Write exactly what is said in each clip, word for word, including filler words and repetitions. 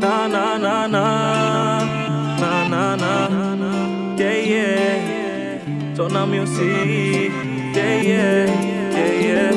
Na na na na, na na na, yeah yeah. Zona Music, yeah yeah, yeah yeah,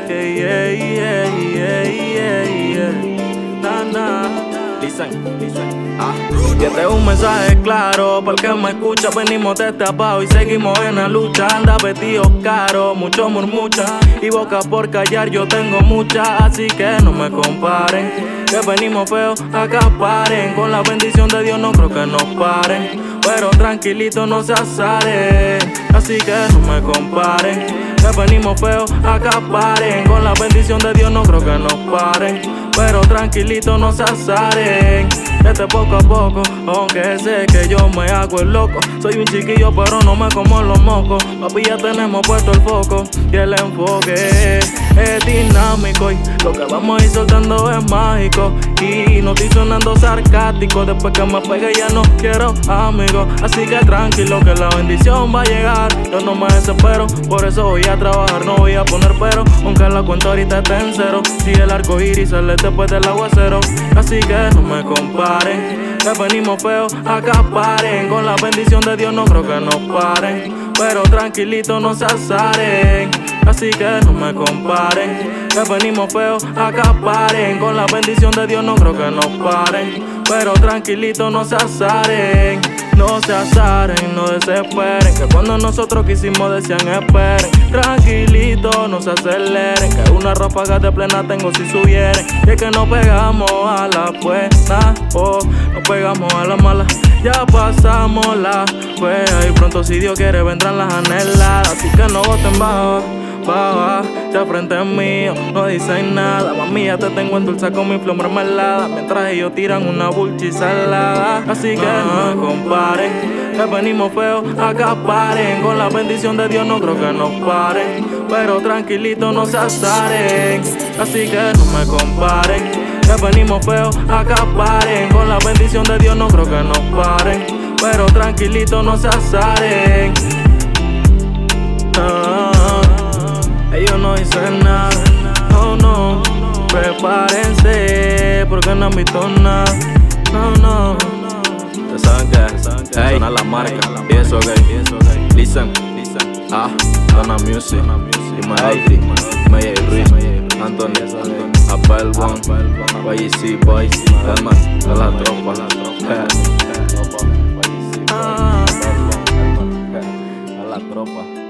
yeah yeah, yeah yeah, yeah. Na na, listen, listen. Ah, y este es un mensaje claro, porque me escucha, venimos desde abajo y seguimos en la lucha. Anda vestido caro, mucho murmucha y boca por callar yo tengo mucha, así que no me comparen, que venimos feos, acaparen. Con la bendición de Dios no creo que nos paren, pero tranquilito no se azaren, así que no me comparen, que venimos feos, acaparen. Con la bendición de Dios no creo que nos paren, pero tranquilito no se azaren. Este poco a poco, aunque sé que yo me hago el loco. Soy un chiquillo pero no me como los mocos. Papi, ya tenemos puesto el foco y el enfoque es dinámico, y lo que vamos a ir soltando es mágico. Y no estoy sonando sarcástico, después que me pegue ya no quiero amigos. Así que tranquilo que la bendición va a llegar, yo no me desespero, por eso voy a trabajar, no voy a poner pero. Aunque la cuenta ahorita esté en cero, si el arco iris sale después del aguacero. Así que no me comparen, que venimos feos, acaparen. Con la bendición de Dios no creo que nos paren, pero tranquilito no se azaren, así que no me comparen, que venimos feos, acaparen. Con la bendición de Dios no creo que nos paren, pero tranquilito no se azaren. No se azaren, no desesperen, que cuando nosotros quisimos decían esperen. Tranquilito, no se aceleren, que una ráfaga de plena tengo si subieren. Y es que nos pegamos a la buena, oh, nos pegamos a la mala, ya pasamos la fea. Y pronto si Dios quiere vendrán las anheladas, así que no voten bajo, baja, ya frente mío, no dicen nada. Mami, ya te tengo en dulce con mi flow mermelada, mientras ellos tiran una bulchi salada. Así que no me comparen, que venimos feos, acaparen. Con la bendición de Dios no creo que nos paren, pero tranquilito no se azaren, así que no me comparen, que venimos feos, acaparen. Con la bendición de Dios no creo que nos paren, pero tranquilito no se azaren. Ah, ellos no dicen nada, no, no. Prepárense, porque no han visto nada, no, no. Ustedes saben que hey, suena la marca, y eso ok, listen, ah, Zona Music, y Maestri, Maya y Ruiz, Anthony, Apple One, Y C Boys, Elman, de la tropa, Ah, de la tropa.